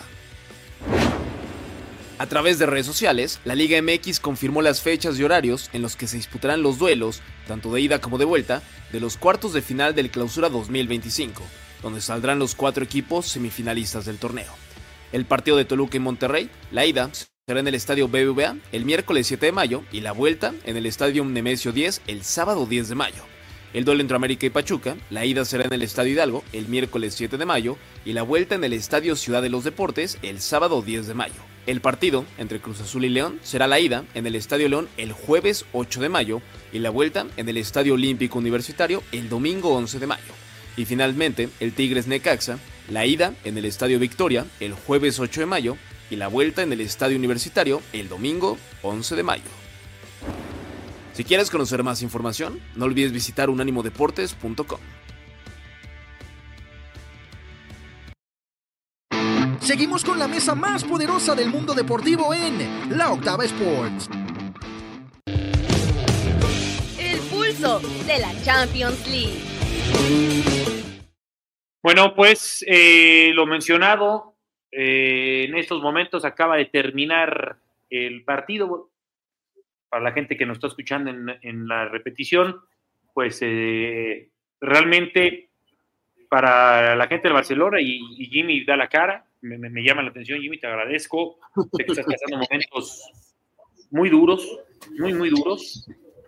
A través de redes sociales, la Liga MX confirmó las fechas y horarios en los que se disputarán los duelos, tanto de ida como de vuelta, de los cuartos de final del Clausura 2025, donde saldrán los 4 equipos semifinalistas del torneo. El partido de Toluca y Monterrey, la ida, será en el Estadio BBVA el miércoles 7 de mayo y la vuelta en el Estadio Nemesio 10 el sábado 10 de mayo. El duelo entre América y Pachuca, la ida será en el Estadio Hidalgo el miércoles 7 de mayo y la vuelta en el Estadio Ciudad de los Deportes el sábado 10 de mayo. El partido entre Cruz Azul y León será la ida en el Estadio León el jueves 8 de mayo y la vuelta en el Estadio Olímpico Universitario el domingo 11 de mayo. Y finalmente, el Tigres Necaxa, la ida en el Estadio Victoria el jueves 8 de mayo y la vuelta en el Estadio Universitario el domingo 11 de mayo. Si quieres conocer más información, no olvides visitar unánimodeportes.com. Seguimos con la mesa más poderosa del mundo deportivo en La Octava Sports. El pulso de la Champions League. Bueno, pues lo mencionado, en estos momentos acaba de terminar el partido. Para la gente que nos está escuchando en la repetición, pues realmente para la gente del Barcelona y Jimmy da la cara, me llama la atención, Jimmy, te agradezco, sé que estás pasando momentos muy duros, muy duros.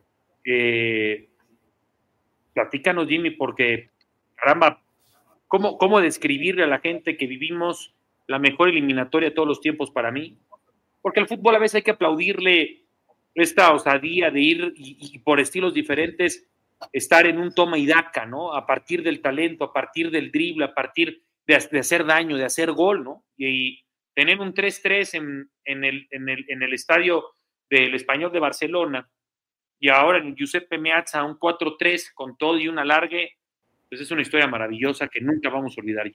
Platícanos, Jimmy, porque caramba, ¿cómo describirle a la gente que vivimos la mejor eliminatoria de todos los tiempos para mí? Porque al fútbol a veces hay que aplaudirle esta osadía de ir y por estilos diferentes estar en un toma y daca, ¿no? A partir del talento, a partir del drible, a partir de hacer daño, de hacer gol, ¿no? Y tener un 3-3 en el estadio del Español de Barcelona y ahora en el Giuseppe Meazza un 4-3 con todo y un alargue, pues es una historia maravillosa que nunca vamos a olvidar.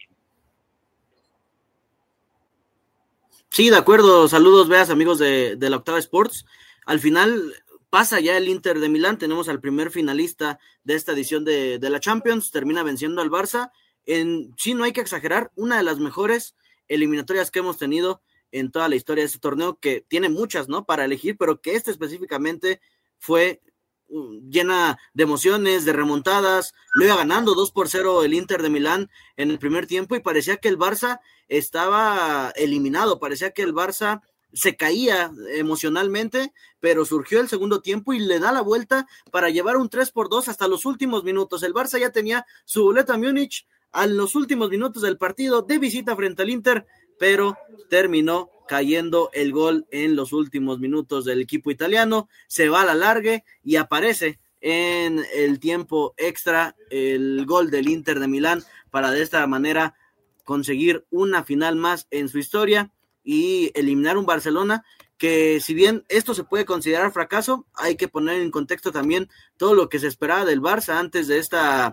Sí, de acuerdo. Saludos, veas, amigos de la Octava Sports. Al final pasa ya el Inter de Milán, tenemos al primer finalista de esta edición de la Champions, termina venciendo al Barça. Sí, no hay que exagerar, una de las mejores eliminatorias que hemos tenido en toda la historia de este torneo, que tiene muchas, ¿no?, para elegir, pero que específicamente fue llena de emociones, de remontadas. Lo iba ganando 2-0 el Inter de Milán en el primer tiempo y parecía que el Barça estaba eliminado, parecía que el Barça se caía emocionalmente, pero surgió el segundo tiempo y le da la vuelta para llevar un 3-2 hasta los últimos minutos. El Barça ya tenía su boleto a Múnich a los últimos minutos del partido de visita frente al Inter, pero terminó cayendo el gol en los últimos minutos del equipo italiano. Se va a la largue y aparece en el tiempo extra el gol del Inter de Milán para de esta manera conseguir una final más en su historia y eliminar un Barcelona que, si bien esto se puede considerar fracaso, hay que poner en contexto también todo lo que se esperaba del Barça antes de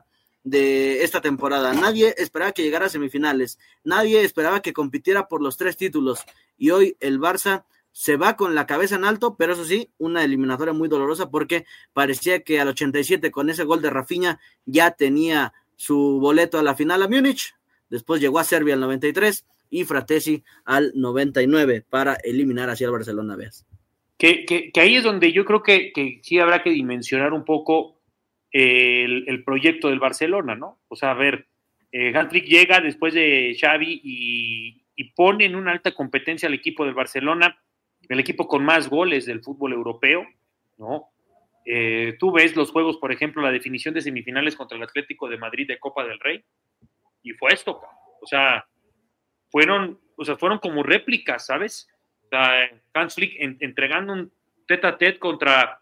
esta temporada. Nadie esperaba que llegara a semifinales, nadie esperaba que compitiera por los 3 títulos, y hoy el Barça se va con la cabeza en alto, pero eso sí, una eliminatoria muy dolorosa porque parecía que al 87 con ese gol de Rafinha ya tenía su boleto a la final a Múnich. Después llegó a Serbia al 93 y Fratesi al 99 para eliminar así al Barcelona. Veas. Que ahí es donde yo creo que sí habrá que dimensionar un poco el proyecto del Barcelona, ¿no? O sea, a ver, Hans Flick llega después de Xavi y pone en una alta competencia al equipo del Barcelona, el equipo con más goles del fútbol europeo, ¿no? Tú ves los juegos, por ejemplo, la definición de semifinales contra el Atlético de Madrid de Copa del Rey, y fue esto, o sea, fueron como réplicas, ¿sabes? O sea, Hans Flick entregando un tete-a-tete contra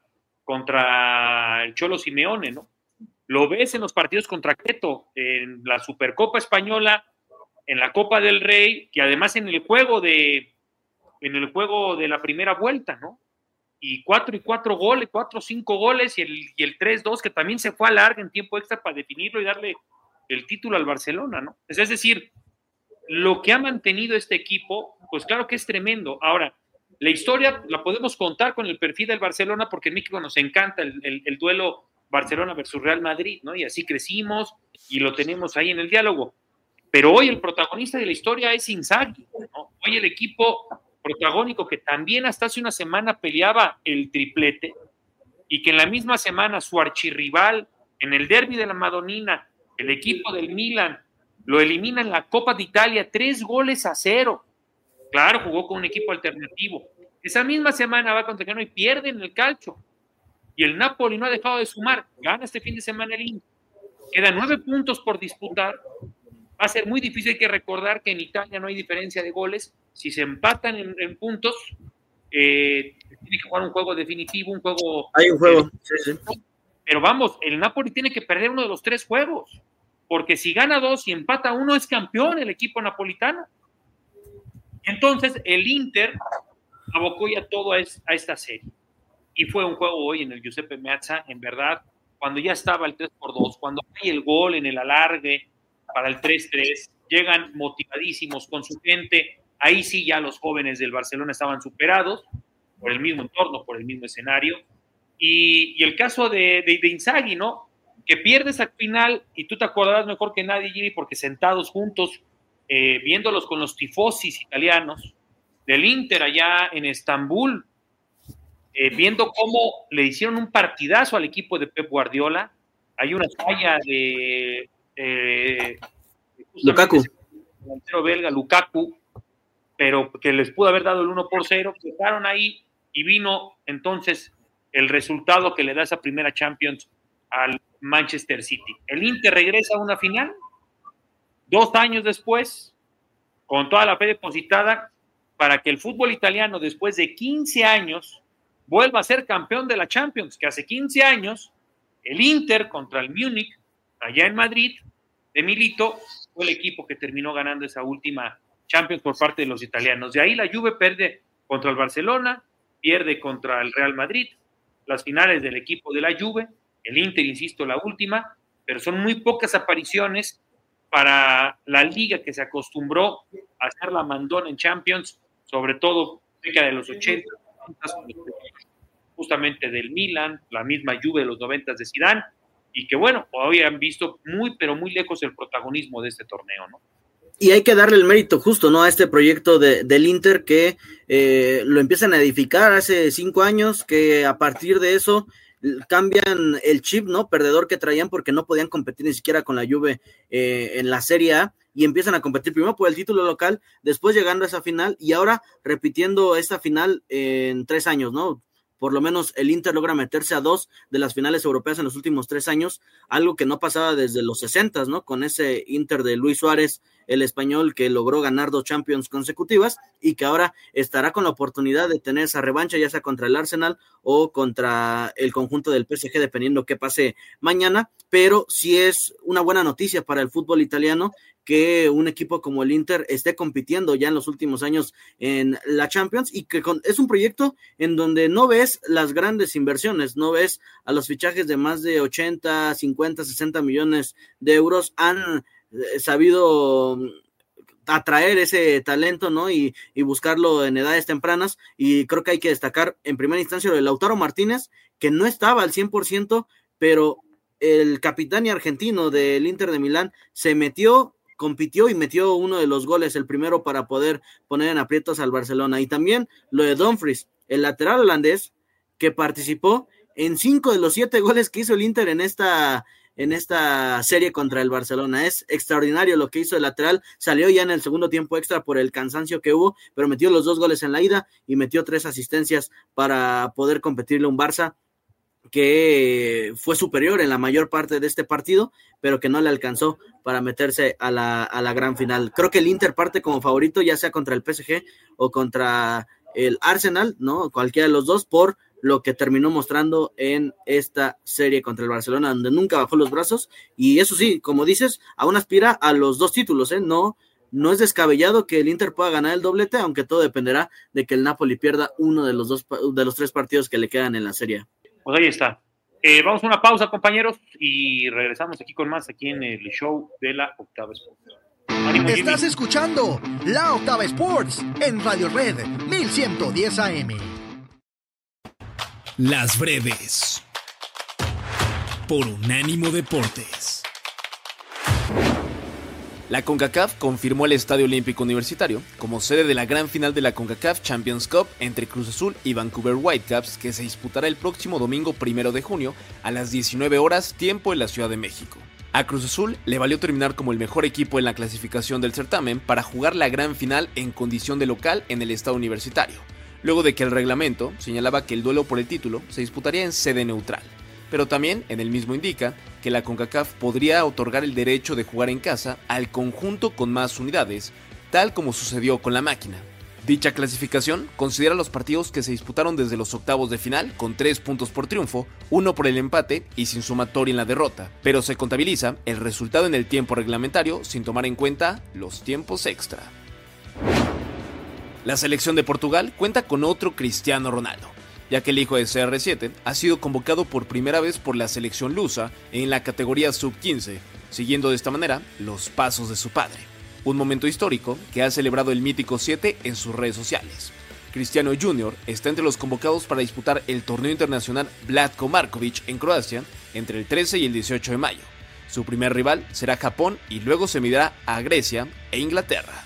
el Cholo Simeone, ¿no? Lo ves en los partidos contra Queto, en la Supercopa Española, en la Copa del Rey, y además en el juego de la primera vuelta, ¿no? Y 4 goles, 4 o 5 goles, y el 3-2 que también se fue a larga en tiempo extra para definirlo y darle el título al Barcelona, ¿no? Es decir, lo que ha mantenido este equipo, pues claro que es tremendo. Ahora, la historia la podemos contar con el perfil del Barcelona, porque en México nos encanta el duelo Barcelona versus Real Madrid, ¿no? Y así crecimos y lo tenemos ahí en el diálogo. Pero hoy el protagonista de la historia es Inzaghi, ¿no? Hoy el equipo protagónico que también hasta hace una semana peleaba el triplete y que en la misma semana su archirrival en el derbi de la Madonina, el equipo del Milan, lo elimina en la Copa de Italia 3-0. Claro, jugó con un equipo alternativo. Esa misma semana va contra Genoa y pierde en el calcio. y el Napoli no ha dejado de sumar. Gana este fin de semana el Inter. Quedan 9 puntos por disputar. Va a ser muy difícil. Hay que recordar que en Italia no hay diferencia de goles. Si se empatan en puntos, tiene que jugar un juego definitivo, un juego... Hay un juego, sí. Pero vamos, el Napoli tiene que perder uno de los 3 juegos, porque si gana 2 y empata 1 es campeón el equipo napolitano. Entonces el Inter abocó ya todo a esta serie. Y fue un juego hoy en el Giuseppe Meazza, en verdad, cuando ya estaba el 3-2, cuando hay el gol en el alargue para el 3-3, llegan motivadísimos con su gente. Ahí sí ya los jóvenes del Barcelona estaban superados por el mismo entorno, por el mismo escenario. Y el caso de Inzaghi, ¿no? Que pierdes al final, y tú te acordarás mejor que nadie, Jimmy, porque sentados juntos, viéndolos con los tifosis italianos del Inter allá en Estambul, viendo cómo le hicieron un partidazo al equipo de Pep Guardiola. Hay una falla de Lukaku, el delantero belga Lukaku, pero que les pudo haber dado el 1-0, quedaron ahí y vino entonces el resultado que le da esa primera Champions al Manchester City. El Inter regresa a una final 2 años después, con toda la fe depositada para que el fútbol italiano, después de 15 años, vuelva a ser campeón de la Champions, que hace 15 años el Inter contra el Múnich, allá en Madrid, de Milito, fue el equipo que terminó ganando esa última Champions por parte de los italianos. De ahí la Juve pierde contra el Barcelona, pierde contra el Real Madrid, las finales del equipo de la Juve, el Inter, insisto, la última, pero son muy pocas apariciones para la liga que se acostumbró a hacer la mandona en Champions, sobre todo cerca de los 80, justamente del Milan, la misma Juve de los 90 de Zidane, y que bueno, hoy han visto muy, pero muy lejos el protagonismo de este torneo, ¿no? Y hay que darle el mérito justo, ¿no? A este proyecto del Inter que lo empiezan a edificar hace 5 años, que a partir de eso cambian el chip, ¿no? Perdedor que traían porque no podían competir ni siquiera con la Juve en la Serie A, y empiezan a competir primero por el título local, después llegando a esa final y ahora repitiendo esta final en 3 años, ¿no? Por lo menos el Inter logra meterse a 2 de las finales europeas en los últimos 3 años, algo que no pasaba desde los 60s, ¿no? Con ese Inter de Luis Suárez, el español, que logró ganar 2 Champions consecutivas y que ahora estará con la oportunidad de tener esa revancha, ya sea contra el Arsenal o contra el conjunto del PSG, dependiendo qué pase mañana, pero sí es una buena noticia para el fútbol italiano que un equipo como el Inter esté compitiendo ya en los últimos años en la Champions, y que es un proyecto en donde no ves las grandes inversiones, no ves a los fichajes de más de 80, 50, 60 millones de euros. Han sabido atraer ese talento, ¿no? Y buscarlo en edades tempranas, y creo que hay que destacar en primera instancia lo de Lautaro Martínez, que no estaba al 100%, pero el capitán y argentino del Inter de Milán se metió, compitió y metió uno de los goles, el primero para poder poner en aprietos al Barcelona. Y también lo de Dumfries, el lateral holandés, que participó en 5 de los 7 goles que hizo el Inter en esta serie contra el Barcelona. Es extraordinario lo que hizo el lateral, salió ya en el segundo tiempo extra por el cansancio que hubo, pero metió los 2 goles en la ida y metió 3 asistencias para poder competirle a un Barça que fue superior en la mayor parte de este partido, pero que no le alcanzó para meterse a la gran final. Creo que el Inter parte como favorito, ya sea contra el PSG o contra el Arsenal, ¿no? Cualquiera de los dos, por lo que terminó mostrando en esta serie contra el Barcelona, donde nunca bajó los brazos, y eso sí, como dices, aún aspira a los 2 títulos, ¿eh? No es descabellado que el Inter pueda ganar el doblete, aunque todo dependerá de que el Napoli pierda uno de los 3 partidos que le quedan en la serie. Pues ahí está. Vamos a una pausa, compañeros, y regresamos aquí con más, aquí en el show de la Octava Sports. ¡Ánimo, Jimmy! Estás escuchando la Octava Sports en Radio Red 1110 AM. Las breves. Por Unánimo Deportes. La CONCACAF confirmó el Estadio Olímpico Universitario como sede de la gran final de la CONCACAF Champions Cup entre Cruz Azul y Vancouver Whitecaps, que se disputará el próximo domingo 1 de junio a las 19 horas tiempo en la Ciudad de México. A Cruz Azul le valió terminar como el mejor equipo en la clasificación del certamen para jugar la gran final en condición de local en el Estadio Universitario, luego de que el reglamento señalaba que el duelo por el título se disputaría en sede neutral, pero también en el mismo indica que la CONCACAF podría otorgar el derecho de jugar en casa al conjunto con más unidades, tal como sucedió con la máquina. Dicha clasificación considera los partidos que se disputaron desde los octavos de final con 3 puntos por triunfo, 1 por el empate y sin sumatoria en la derrota, pero se contabiliza el resultado en el tiempo reglamentario sin tomar en cuenta los tiempos extra. La selección de Portugal cuenta con otro Cristiano Ronaldo, ya que el hijo de CR7 ha sido convocado por primera vez por la selección lusa en la categoría sub-15, siguiendo de esta manera los pasos de su padre. Un momento histórico que ha celebrado el mítico 7 en sus redes sociales. Cristiano Jr. está entre los convocados para disputar el torneo internacional Vlatko Markovic en Croacia entre el 13 y el 18 de mayo. Su primer rival será Japón y luego se medirá a Grecia e Inglaterra.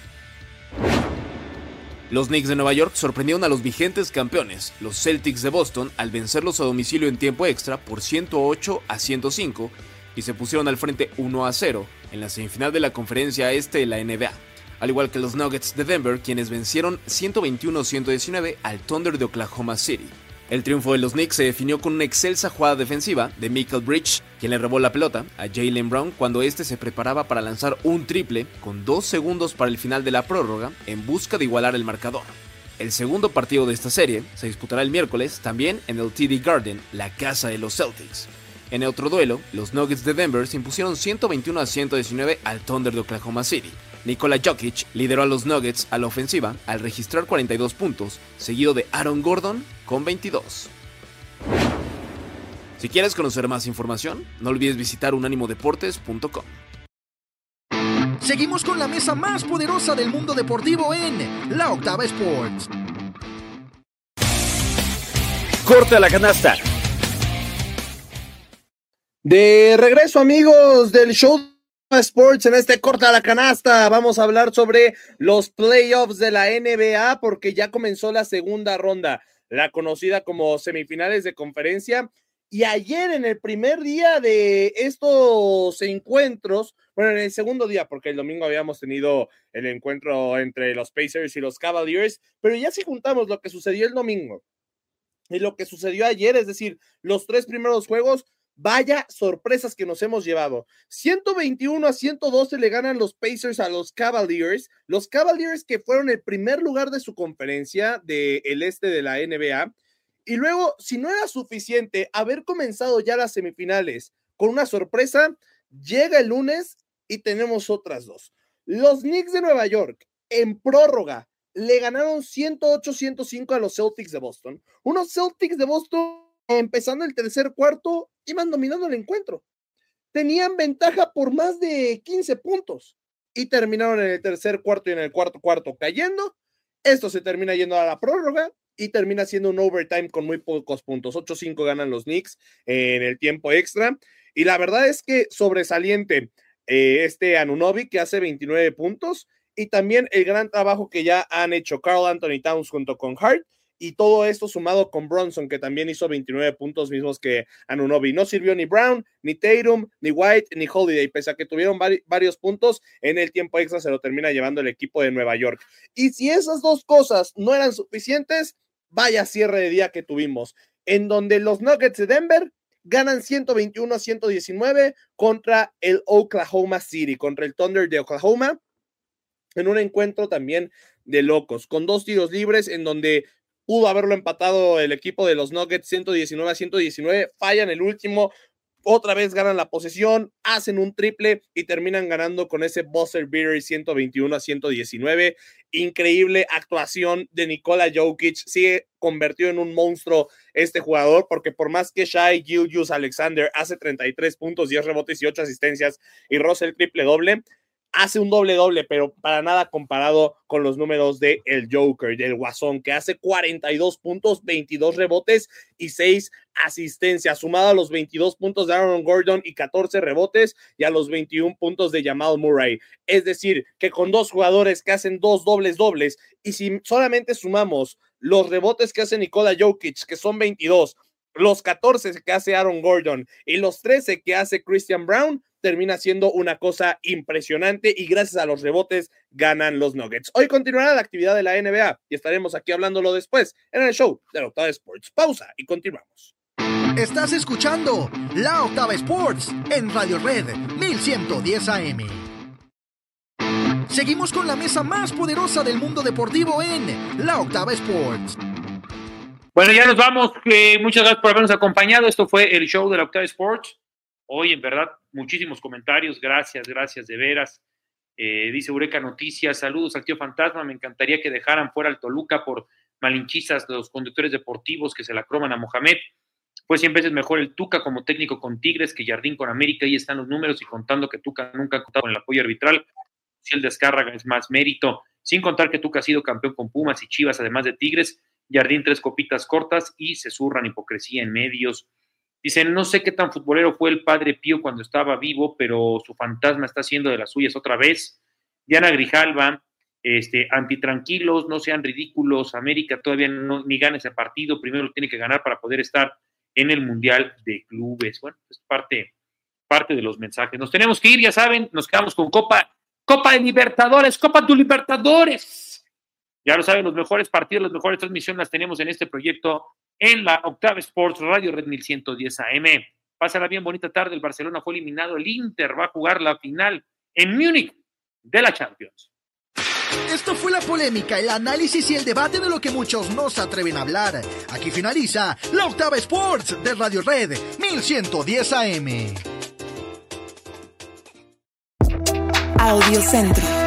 Los Knicks de Nueva York sorprendieron a los vigentes campeones, los Celtics de Boston, al vencerlos a domicilio en tiempo extra por 108-105 y se pusieron al frente 1-0 en la semifinal de la conferencia este de la NBA, al igual que los Nuggets de Denver, quienes vencieron 121-119 al Thunder de Oklahoma City. El triunfo de los Knicks se definió con una excelsa jugada defensiva de Michael Bridges, quien le robó la pelota a Jaylen Brown cuando este se preparaba para lanzar un triple con 2 segundos para el final de la prórroga en busca de igualar el marcador. El segundo partido de esta serie se disputará el miércoles también en el TD Garden, la casa de los Celtics. En otro duelo, los Nuggets de Denver se impusieron 121-119 al Thunder de Oklahoma City. Nikola Jokic lideró a los Nuggets a la ofensiva al registrar 42 puntos, seguido de Aaron Gordon con 22. Si quieres conocer más información, no olvides visitar unanimodeportes.com. Seguimos con la mesa más poderosa del mundo deportivo en La Octava Sports. Corte a la canasta. De regreso, amigos del show Sports, en este Corte a la canasta vamos a hablar sobre los playoffs de la NBA porque ya comenzó la segunda ronda, la conocida como semifinales de conferencia, y ayer en el primer día de estos encuentros, bueno, en el segundo día, porque el domingo habíamos tenido el encuentro entre los Pacers y los Cavaliers, pero ya si juntamos lo que sucedió el domingo y lo que sucedió ayer, es decir, los 3 primeros juegos, vaya sorpresas que nos hemos llevado. 121-112 le ganan los Pacers a los Cavaliers que fueron el primer lugar de su conferencia del este de la NBA. Y luego, si no era suficiente haber comenzado ya las semifinales con una sorpresa, llega el lunes y tenemos otras 2. Los Knicks de Nueva York, en prórroga, le ganaron 108-105 a los Celtics de Boston. Unos Celtics de Boston empezando el tercer cuarto, iban dominando el encuentro. Tenían ventaja por más de 15 puntos y terminaron en el tercer cuarto y en el cuarto cuarto cayendo. Esto se termina yendo a la prórroga y termina siendo un overtime con muy pocos puntos. 8-5 ganan los Knicks en el tiempo extra. Y la verdad es que sobresaliente Anunoby, que hace 29 puntos, y también el gran trabajo que ya han hecho Karl Anthony Towns junto con Hart. Y todo esto sumado con Bronson, que también hizo 29 puntos mismos que Anunoby. No sirvió ni Brown, ni Tatum, ni White, ni Holiday, pese a que tuvieron varios puntos, en el tiempo extra se lo termina llevando el equipo de Nueva York. Y si esas 2 cosas no eran suficientes, vaya cierre de día que tuvimos, en donde los Nuggets de Denver ganan 121-119 contra el Oklahoma City, contra el Thunder de Oklahoma, en un encuentro también de locos, con 2 tiros libres en donde pudo haberlo empatado el equipo de los Nuggets 119-119, fallan el último, otra vez ganan la posesión, hacen un triple y terminan ganando con ese buzzer beater 121-119. Increíble actuación de Nikola Jokic, sigue convertido en un monstruo este jugador, porque por más que Shai Gilgeous-Alexander hace 33 puntos, 10 rebotes y 8 asistencias y roza el triple doble, hace un doble-doble, pero para nada comparado con los números de el Joker, del Guasón, que hace 42 puntos, 22 rebotes y 6 asistencias, sumado a los 22 puntos de Aaron Gordon y 14 rebotes, y a los 21 puntos de Jamal Murray. Es decir, que con 2 jugadores que hacen 2 dobles, y si solamente sumamos los rebotes que hace Nikola Jokic, que son 22, los 14 que hace Aaron Gordon y los 13 que hace Christian Brown, termina siendo una cosa impresionante y gracias a los rebotes ganan los Nuggets. Hoy continuará la actividad de la NBA y estaremos aquí hablándolo después en el show de la Octava Sports. Pausa y continuamos. Estás escuchando La Octava Sports en Radio Red 1110 AM. Seguimos con la mesa más poderosa del mundo deportivo en La Octava Sports. Bueno, ya nos vamos. Muchas gracias por habernos acompañado. Esto fue el show de la Octava Sports. Hoy, en verdad, muchísimos comentarios. Gracias de veras. Dice Eureka Noticias. Saludos al tío Fantasma. Me encantaría que dejaran fuera al Toluca por malinchistas de los conductores deportivos que se la croman a Mohamed. Fue 100 veces mejor el Tuca como técnico con Tigres que Jardín con América. Ahí están los números y contando que Tuca nunca ha contado con el apoyo arbitral. Si el Descárraga es más mérito. Sin contar que Tuca ha sido campeón con Pumas y Chivas, además de Tigres. Jardín 3 copitas cortas y se zurran hipocresía en medios. Dicen, no sé qué tan futbolero fue el Padre Pío cuando estaba vivo, pero su fantasma está haciendo de las suyas otra vez. Diana Grijalva, antitranquilos, no sean ridículos, América todavía ni gana ese partido, primero lo tiene que ganar para poder estar en el Mundial de Clubes. Bueno, es parte de los mensajes. Nos tenemos que ir, ya saben, nos quedamos con Copa de Libertadores, Copa de Libertadores. Ya lo saben, los mejores partidos, las mejores transmisiones las tenemos en este proyecto en la Octava Sports, Radio Red 1110 AM. Pásala bien, bonita tarde. El Barcelona fue eliminado. El Inter va a jugar la final en Múnich de la Champions. Esto fue la polémica, el análisis y el debate de lo que muchos no se atreven a hablar. Aquí finaliza la Octava Sports de Radio Red 1110 AM. Audio Centro.